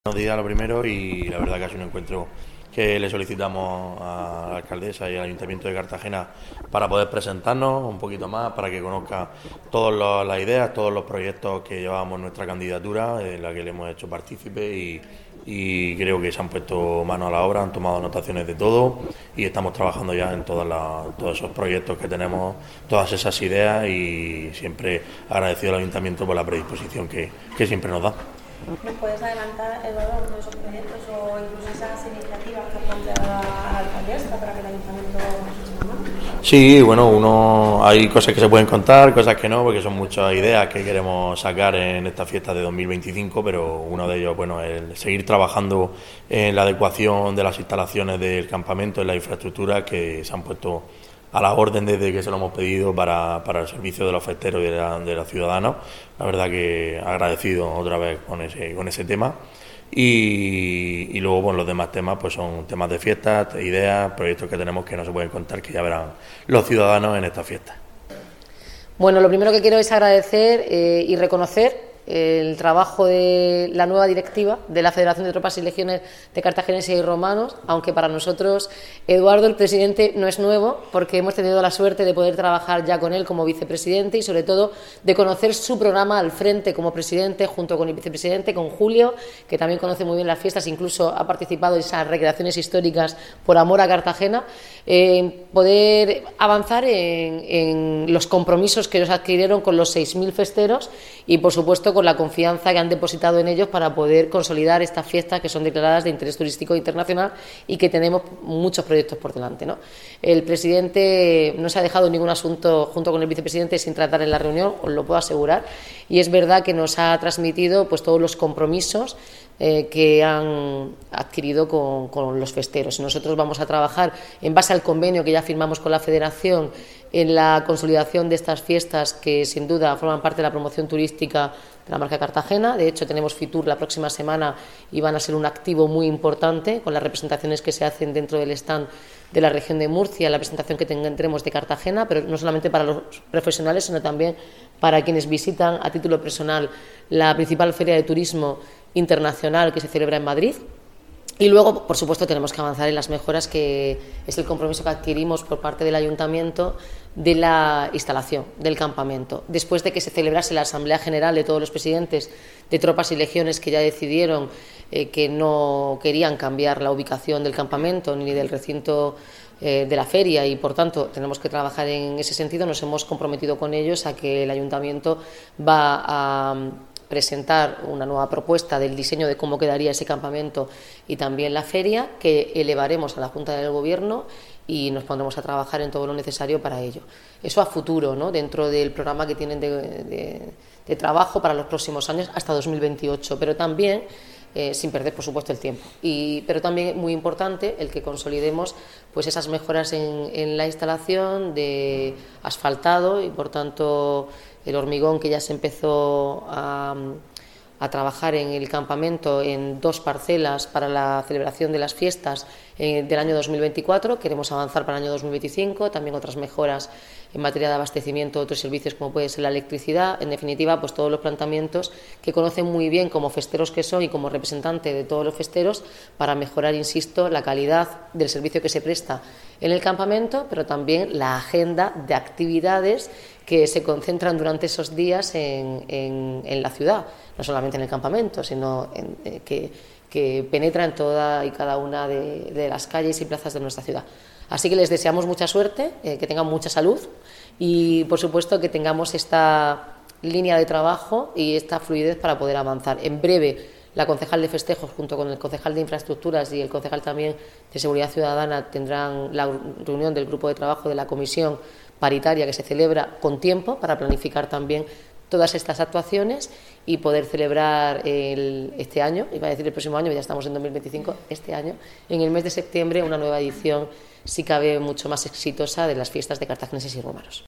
Buenos días, lo primero, y la verdad que ha sido un encuentro que le solicitamos a la alcaldesa y al Ayuntamiento de Cartagena para poder presentarnos un poquito más, para que conozca todas las ideas, todos los proyectos que llevábamos en nuestra candidatura, en la que le hemos hecho partícipe y creo que se han puesto mano a la obra, han tomado anotaciones de todo y estamos trabajando ya en todos esos proyectos que tenemos, todas esas ideas, y siempre agradecido al Ayuntamiento por la predisposición que siempre nos da. ¿Nos puedes adelantar, Eduardo, algunos de esos proyectos o incluso esas iniciativas que ha planteado la alcaldesa para que el ayuntamiento se eche una mano? Sí, bueno, hay cosas que se pueden contar, cosas que no, porque son muchas ideas que queremos sacar en esta fiesta de 2025, pero uno de ellos, bueno, es seguir trabajando en la adecuación de las instalaciones del campamento, en la infraestructura que se han puesto a la orden desde que se lo hemos pedido para el servicio de los festeros y de los ciudadanos. La verdad que agradecido otra vez con ese tema. Y luego, bueno, los demás temas pues son temas de fiestas, ideas, proyectos que tenemos que no se pueden contar, que ya verán los ciudadanos en esta fiesta. Bueno, lo primero que quiero es agradecer y reconocer el trabajo de la nueva directiva de la Federación de Tropas y Legiones de Cartagineses y Romanos, aunque para nosotros Eduardo, el presidente, no es nuevo, porque hemos tenido la suerte de poder trabajar ya con él como vicepresidente y sobre todo de conocer su programa al frente como presidente, junto con el vicepresidente, con Julio, que también conoce muy bien las fiestas, incluso ha participado en esas recreaciones históricas por amor a Cartagena, poder avanzar en los compromisos que ellos adquirieron con los 6.000 festeros y, por supuesto, con la confianza que han depositado en ellos para poder consolidar estas fiestas que son declaradas de interés turístico internacional y que tenemos muchos proyectos por delante, ¿no? El presidente no se ha dejado ningún asunto junto con el vicepresidente sin tratar en la reunión, os lo puedo asegurar, y es verdad que nos ha transmitido pues todos los compromisos que han adquirido con los festeros. Nosotros vamos a trabajar en base al convenio que ya firmamos con la Federación en la consolidación de estas fiestas que sin duda forman parte de la promoción turística de la marca Cartagena. De hecho, tenemos Fitur la próxima semana y van a ser un activo muy importante con las representaciones que se hacen dentro del stand de la región de Murcia, la presentación que tendremos de Cartagena, pero no solamente para los profesionales, sino también para quienes visitan a título personal la principal feria de turismo internacional que se celebra en Madrid. Y luego, por supuesto, tenemos que avanzar en las mejoras, que es el compromiso que adquirimos por parte del Ayuntamiento de la instalación del campamento. Después de que se celebrase la Asamblea General de todos los presidentes de tropas y legiones que ya decidieron que no querían cambiar la ubicación del campamento ni del recinto de la feria, y por tanto tenemos que trabajar en ese sentido, nos hemos comprometido con ellos a que el Ayuntamiento va a presentar una nueva propuesta del diseño de cómo quedaría ese campamento y también la feria, que elevaremos a la Junta del Gobierno y nos pondremos a trabajar en todo lo necesario para ello. Eso a futuro, ¿no?, dentro del programa que tienen de trabajo para los próximos años hasta 2028, pero también sin perder, por supuesto, el tiempo. Pero también muy importante el que consolidemos pues esas mejoras en la instalación de asfaltado y, por tanto, el hormigón que ya se empezó a trabajar en el campamento en 2 parcelas para la celebración de las fiestas del año 2024. Queremos avanzar para el año 2025, también otras mejoras en materia de abastecimiento de otros servicios como puede ser la electricidad. En definitiva, pues todos los planteamientos que conocen muy bien como festeros que son y como representante de todos los festeros para mejorar, insisto, la calidad del servicio que se presta en el campamento, pero también la agenda de actividades que se concentran durante esos días en la ciudad, no solamente en el campamento, sino que penetra en toda y cada una de las calles y plazas de nuestra ciudad. Así que les deseamos mucha suerte, que tengan mucha salud y, por supuesto, que tengamos esta línea de trabajo y esta fluidez para poder avanzar. En breve, la concejal de festejos, junto con el concejal de infraestructuras y el concejal también de seguridad ciudadana, tendrán la reunión del grupo de trabajo de la comisión paritaria que se celebra con tiempo para planificar también todas estas actuaciones y poder celebrar este año, iba a decir el próximo año, ya estamos en 2025, este año, en el mes de septiembre, una nueva edición, si cabe, mucho más exitosa de las fiestas de cartagineses y romanos.